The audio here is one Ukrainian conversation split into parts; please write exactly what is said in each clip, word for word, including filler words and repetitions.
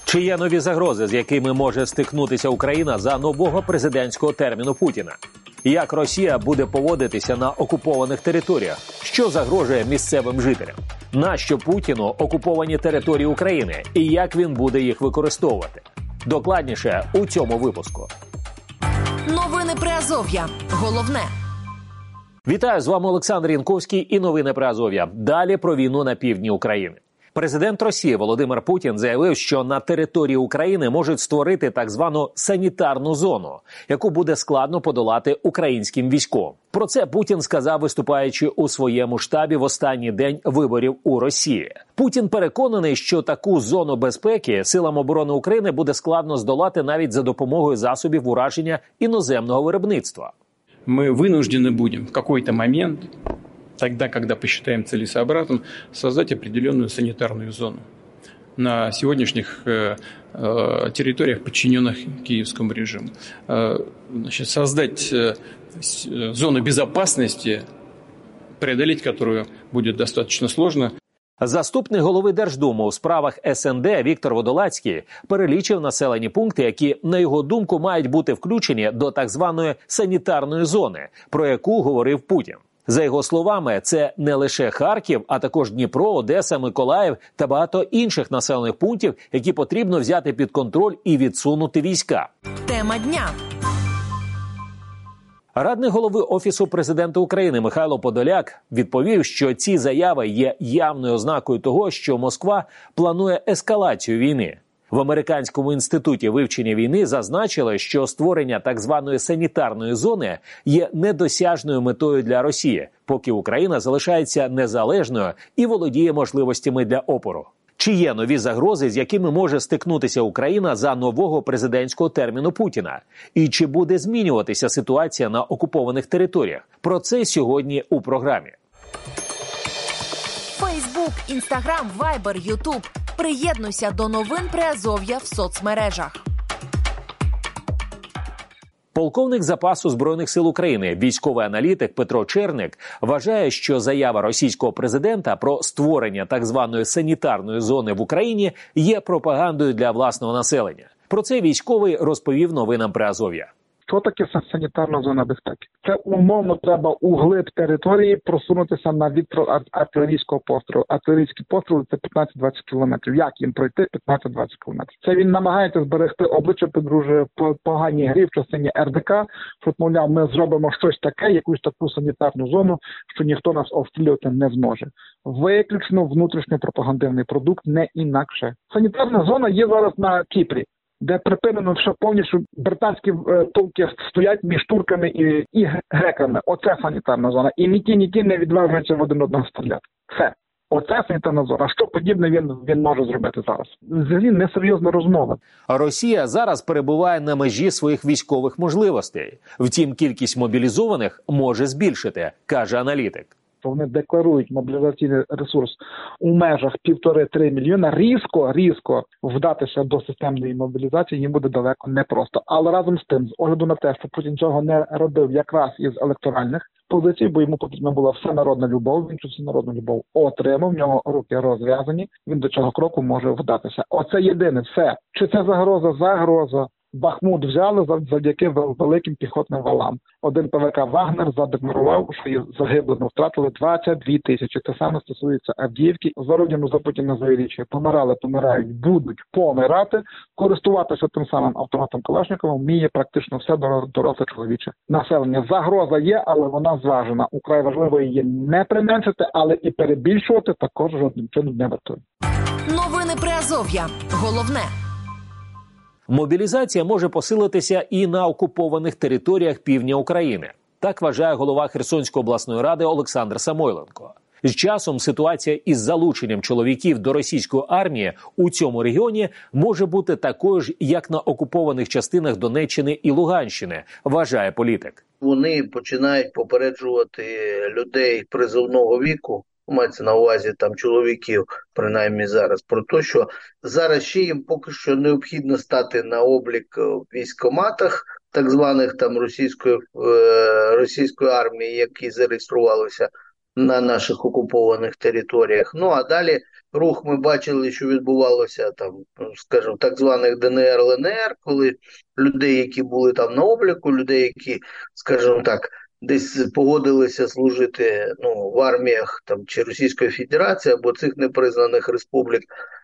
Чи є нові загрози, з якими може стикнутися Україна за нового президентського терміну Путіна? Як Росія буде поводитися на окупованих територіях? Що загрожує місцевим жителям? Нащо Путіну окуповані території України? І як він буде їх використовувати? Докладніше у цьому випуску. Новини Приазов'я. Головне. Вітаю, з вами Олександр Янковський і новини Приазов'я. Далі про війну на півдні України. Президент Росії Володимир Путін заявив, що на території України можуть створити так звану санітарну зону, яку буде складно подолати українським військовим. Про це Путін сказав, виступаючи у своєму штабі в останній день виборів у Росії. Путін переконаний, що таку зону безпеки силам оборони України буде складно здолати навіть за допомогою засобів ураження іноземного виробництва. Ми вынуждены будем в какой-то момент, тогда, когда посчитаем целесообразным, создать определенную санитарную зону на сегодняшних э, э, территориях, подчиненных киевскому режиму. Э, значит, создать э, зону безопасности, преодолеть которую будет достаточно сложно. Заступник голови Держдуми у справах ес ен де Віктор Водолацький перелічив населені пункти, які, на його думку, мають бути включені до так званої санітарної зони, про яку говорив Путін. За його словами, це не лише Харків, а також Дніпро, Одеса, Миколаїв та багато інших населених пунктів, які потрібно взяти під контроль і відсунути війська. Тема дня. Радник голови Офісу президента України Михайло Подоляк відповів, що ці заяви є явною ознакою того, що Москва планує ескалацію війни. В Американському інституті вивчення війни зазначили, що створення так званої санітарної зони є недосяжною метою для Росії, поки Україна залишається незалежною і володіє можливостями для опору. Чи є нові загрози, з якими може стикнутися Україна за нового президентського терміну Путіна? І чи буде змінюватися ситуація на окупованих територіях? Про це сьогодні у програмі. Фейсбук, Інстаграм, Вайбер, Ютуб. Приєднуйся до новин Приазов'я в соцмережах. Полковник запасу Збройних сил України, військовий аналітик Петро Черник, вважає, що заява російського президента про створення так званої санітарної зони в Україні є пропагандою для власного населення. Про це військовий розповів новинам Приазов'я. Що таке санітарна зона безпеки? Це умовно треба у глиб території просунутися на відступ артилерійського пострілу. Артилерійські постріли – це п'ятнадцять-двадцять кілометрів. Як їм пройти п'ятнадцять-двадцять кілометрів? Це він намагається зберегти обличчя, підружує погані грі в частині ер де ка, що, мовляв, ми зробимо щось таке, якусь таку санітарну зону, що ніхто нас обстрілювати не зможе. Виключно внутрішньопропагандивний продукт, не інакше. Санітарна зона є зараз на Кіпрі, де припинено все повністю, британські е, толки стоять між турками і, і греками. Оце санітарна зона. І ні ті, ні ті не відважуються в один одного стріляти. Все. Оце санітарна зона. А що подібне він, він може зробити зараз? Взагалі несерйозна розмова. А Росія зараз перебуває на межі своїх військових можливостей. Втім, кількість мобілізованих може збільшити, каже аналітик. Вони декларують мобілізаційний ресурс у межах півтори-три мільйона, різко, різко вдатися до системної мобілізації їм буде далеко непросто. Але разом з тим, з огляду на те, що Путін цього не робив якраз із електоральних позицій, бо йому потрібна була всенародна любов, він цю всенародну любов отримав, в нього руки розв'язані, він до цього кроку може вдатися. Оце єдине, все. Чи це загроза? Загроза. Бахмут взяли завдяки великим піхотним валам. Один пе ве ка «Вагнер» задекларував, що їх загиблими втратили двадцять дві тисячі. Те саме стосується Авдіївки. За родину за Путіна заявічує. Помирали, помирають, будуть помирати. Користуватися тим самим автоматом Калашникова вміє практично все доросле чоловіче населення. Загроза є, але вона зважена. Украй важливо її не применшити, але і перебільшувати також жодним чином не вартує. Новини Приазов'я. Головне. Мобілізація може посилитися і на окупованих територіях півдня України. Так вважає голова Херсонської обласної ради Олександр Самойленко. З часом ситуація із залученням чоловіків до російської армії у цьому регіоні може бути такою ж, як на окупованих частинах Донеччини і Луганщини, вважає політик. Вони починають попереджувати людей призовного віку, мається на увазі там чоловіків, принаймні зараз, про те, що зараз ще їм поки що необхідно стати на облік в військкоматах, так званих там російської, е, російської армії, які зареєструвалися на наших окупованих територіях. Ну а далі рух ми бачили, що відбувалося там, скажімо, так званих ДНР, ЛНР, коли людей, які були там на обліку, людей, які, скажімо так, десь погодилися служити ну, в арміях там, чи Російської Федерації, або цих непризнаних республік,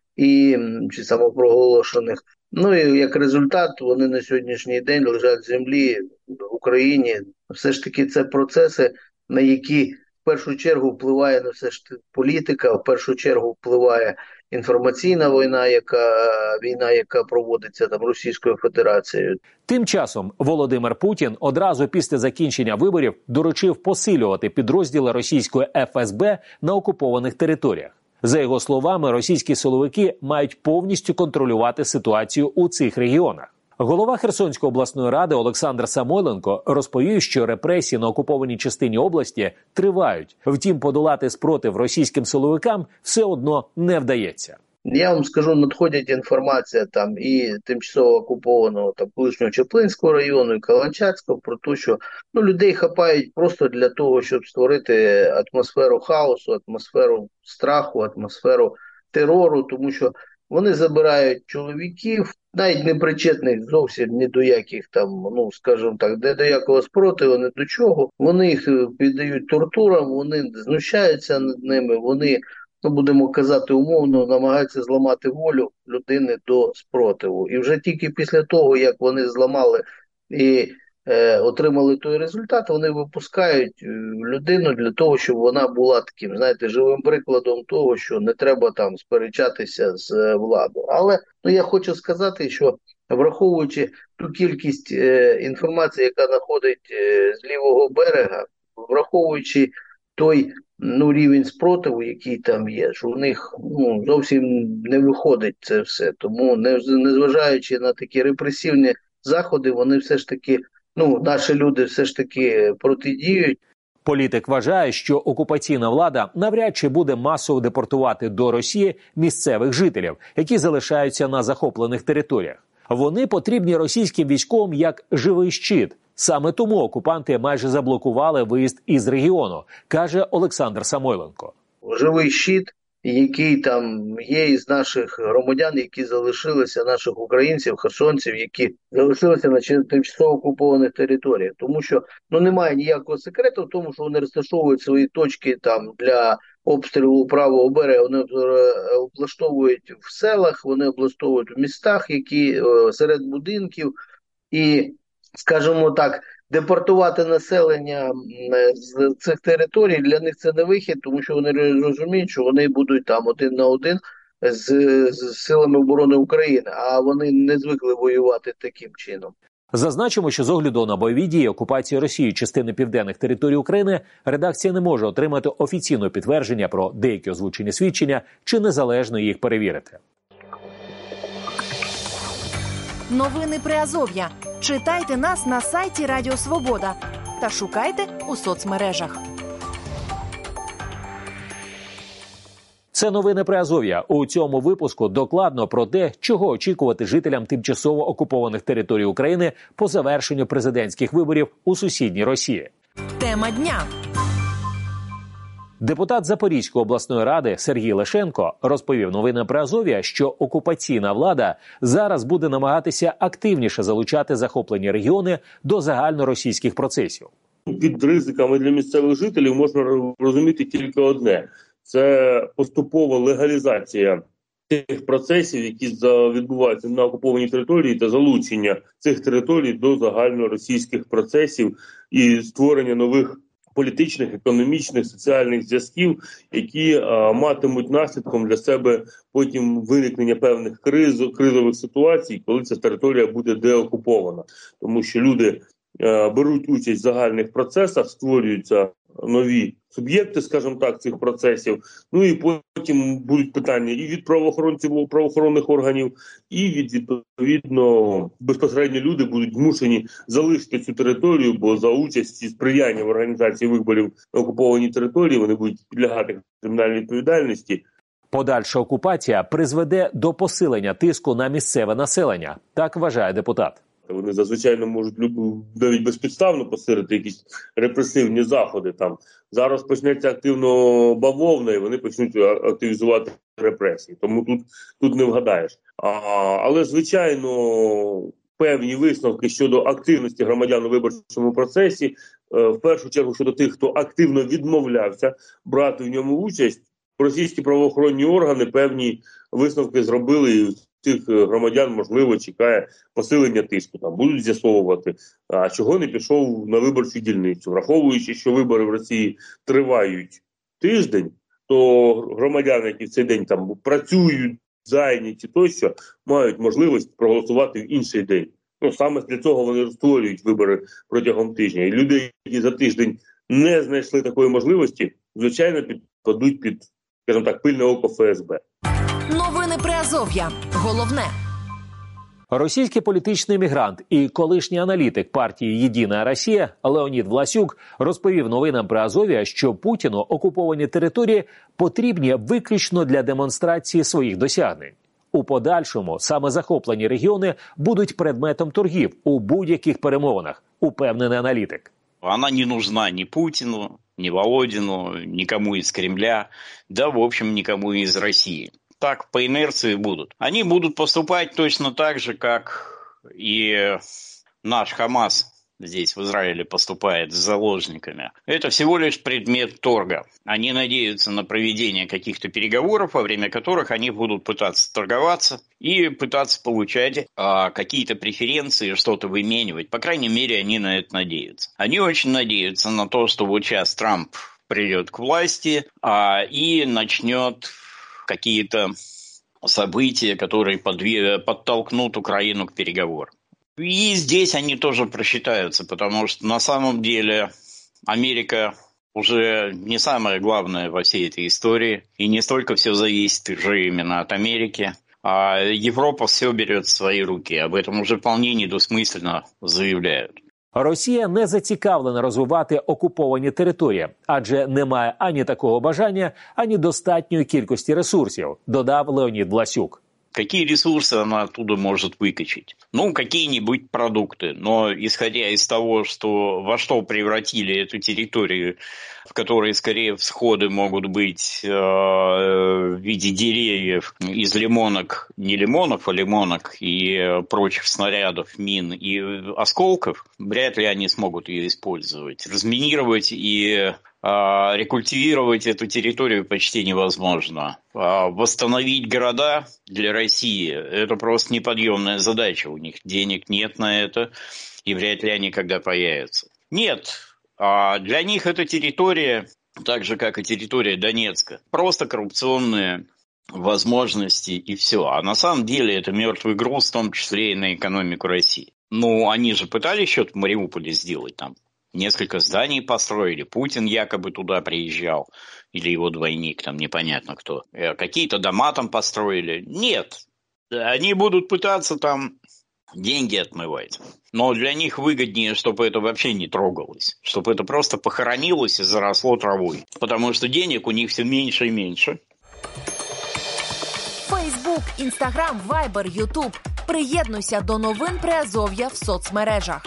і чи самопроголошених. Ну і як результат вони на сьогоднішній день лежать в землі в Україні. Все ж таки це процеси, на які в першу чергу впливає на все ж політика, в першу чергу впливає інформаційна війна, яка війна, яка проводиться там Російською Федерацією. Тим часом Володимир Путін одразу після закінчення виборів доручив посилювати підрозділи російської еф ес бе на окупованих територіях. За його словами, російські силовики мають повністю контролювати ситуацію у цих регіонах. Голова Херсонської обласної ради Олександр Самойленко розповів, що репресії на окупованій частині області тривають. Втім, подолати спротив російським силовикам все одно не вдається. Я вам скажу, надходять інформація там і тимчасово окупованого там колишнього Чаплинського району, і Каланчацького про те, що ну, людей хапають просто для того, щоб створити атмосферу хаосу, атмосферу страху, атмосферу терору, тому що вони забирають чоловіків, навіть не причетних зовсім ні до яких там, ну, скажімо так, де до якого спротиву, ні до чого. Вони їх піддають тортурам, вони знущаються над ними, вони, ну, будемо казати умовно, намагаються зламати волю людини до спротиву. І вже тільки після того, як вони зламали і е, отримали той результат, вони випускають людину для того, щоб вона була таким, знаєте, живим прикладом того, що не треба там сперечатися з владою. Але ну, я хочу сказати, що враховуючи ту кількість е, інформації, яка надходить е, з лівого берега, враховуючи той ну, рівень спротиву, який там є, що в них ну, зовсім не виходить це все. Тому, незважаючи на такі репресивні заходи, вони все ж таки, ну, наші люди все ж таки протидіють. Політик вважає, що окупаційна влада навряд чи буде масово депортувати до Росії місцевих жителів, які залишаються на захоплених територіях. Вони потрібні російським військовим як живий щит. Саме тому окупанти майже заблокували виїзд із регіону, каже Олександр Самойленко. Живий щит, який там є із наших громадян, які залишилися, наших українців, херсонців, які залишилися на тимчасово окупованих територіях. Тому що ну, немає ніякого секрету в тому, що вони розташовують свої точки там для обстрілу правого берега, вони облаштовують в селах, вони облаштовують в містах, які серед будинків. І, скажімо так, депортувати населення з цих територій для них це не вихід, тому що вони розуміють, що вони будуть там один на один з, з силами оборони України, а вони не звикли воювати таким чином. Зазначимо, що з огляду на бойові дії окупації Росії частини південних територій України редакція не може отримати офіційного підтвердження про деякі озвучені свідчення чи незалежно їх перевірити. Новини Приазов'я. Читайте нас на сайті Радіо Свобода та шукайте у соцмережах. Це новини Приазов'я. У цьому випуску докладно про те, чого очікувати жителям тимчасово окупованих територій України по завершенню президентських виборів у сусідній Росії. Тема дня. Депутат Запорізької обласної ради Сергій Лешенко розповів новини Приазов'я, що окупаційна влада зараз буде намагатися активніше залучати захоплені регіони до загальноросійських процесів. Під ризиками для місцевих жителів можна розуміти тільки одне – це поступова легалізація тих процесів, які відбуваються на окупованій території, та залучення цих територій до загальноросійських процесів і створення нових політичних, економічних, соціальних зв'язків, які а, матимуть наслідком для себе потім виникнення певних криз, кризових ситуацій, коли ця територія буде деокупована. Тому що люди а, беруть участь в загальних процесах, створюються нові суб'єкти, скажімо так, цих процесів. Ну і потім будуть питання і від правоохоронців, правоохоронних органів, і від, відповідно, безпосередньо люди будуть змушені залишити цю територію, бо за участі сприяння в організації виборів на окупованій території вони будуть підлягати кримінальній відповідальності. Подальша окупація призведе до посилення тиску на місцеве населення, так вважає депутат. Вони зазвичай можуть навіть безпідставно посилити якісь репресивні заходи. Там зараз почнеться активно бавовна, і вони почнуть активізувати репресії. Тому тут, тут не вгадаєш. А, але, звичайно, певні висновки щодо активності громадян у виборчому процесі, в першу чергу щодо тих, хто активно відмовлявся брати в ньому участь, російські правоохоронні органи певні висновки зробили, і цих громадян, можливо, чекає посилення тиску. Там будуть з'ясовувати, а чого не пішов на виборчу дільницю. Враховуючи, що вибори в Росії тривають тиждень, то громадяни, які в цей день там працюють, зайняті тощо, мають можливість проголосувати в інший день. Ну, саме для цього вони створюють вибори протягом тижня. І люди, які за тиждень не знайшли такої можливості, звичайно, підпадуть під, скажімо так, пильне око Ф С Б. Новини Приазов'я. Головне. Російський політичний мігрант і колишній аналітик партії «Єдина Росія» Леонід Власюк розповів новинам Приазов'я, що Путіну окуповані території потрібні виключно для демонстрації своїх досягнень. У подальшому саме захоплені регіони будуть предметом торгів у будь-яких перемовинах, упевнений аналітик. Она не нужна ни Путину, ни Володину, никому из Кремля, да, в общем, никому из России. Так по инерции будут. Они будут поступать точно так же, как и наш Хамас здесь в Израиле поступает с заложниками. Это всего лишь предмет торга. Они надеются на проведение каких-то переговоров, во время которых они будут пытаться торговаться и пытаться получать а, какие-то преференции, что-то выменивать. По крайней мере, они на это надеются. Они очень надеются на то, что вот сейчас Трамп придет к власти а, и начнет какие-то события, которые подве- подтолкнут Украину к переговорам. И здесь они тоже просчитаются, потому что на самом деле Америка уже не самое главное во всей этой истории. И не столько все зависит уже именно от Америки, а Европа все берет в свои руки. Об этом уже вполне недвусмысленно заявляют. Росія не зацікавлена розвивати окуповані території, адже немає ані такого бажання, ані достатньої кількості ресурсів, додав Леонід Власюк. Какие ресурсы она оттуда может выкачать? Ну, какие-нибудь продукты. Но исходя из того, что во что превратили эту территорию, в которой скорее всходы могут быть э, в виде деревьев из лимонок, не лимонов, а лимонок и прочих снарядов, мин и осколков, вряд ли они смогут ее использовать. Разминировать и рекультивировать эту территорию почти невозможно. Восстановить города для России – это просто неподъемная задача. У них денег нет на это, и вряд ли они когда появятся. Нет, для них эта территория, так же, как и территория Донецка, просто коррупционные возможности и все. А на самом деле это мертвый груз, в том числе и на экономику России. Ну, они же пытались что-то в Мариуполе сделать там. Несколько зданий построили, Путин якобы туда приезжал, или его двойник, там непонятно кто. Какие-то дома там построили. Нет, они будут пытаться там деньги отмывать. Но для них выгоднее, чтобы это вообще не трогалось, чтобы это просто похоронилось и заросло травой. Потому что денег у них все меньше и меньше. Фейсбук, Інстаграм, Вайбер, Ютуб. Приєднуйся до новин Приазов'я в соцмережах.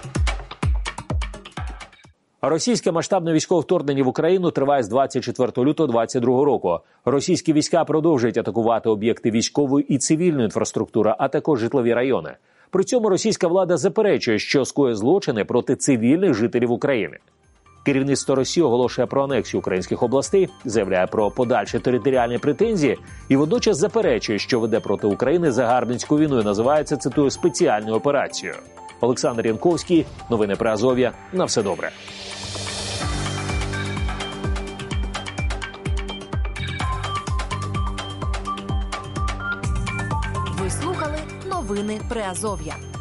Російське масштабне військове вторгнення в Україну триває з двадцять четвертого лютого двадцять другого року. Російські війська продовжують атакувати об'єкти військової і цивільної інфраструктури, а також житлові райони. При цьому російська влада заперечує, що скоює злочини проти цивільних жителів України. Керівництво Росії оголошує про анексію українських областей, заявляє про подальші територіальні претензії і водночас заперечує, що веде проти України загарбницьку війну і називається, цитую, спеціальною операцією. Олександр Янковський, новини Приазов'я. На все добре. Ви слухали новини Приазов'я.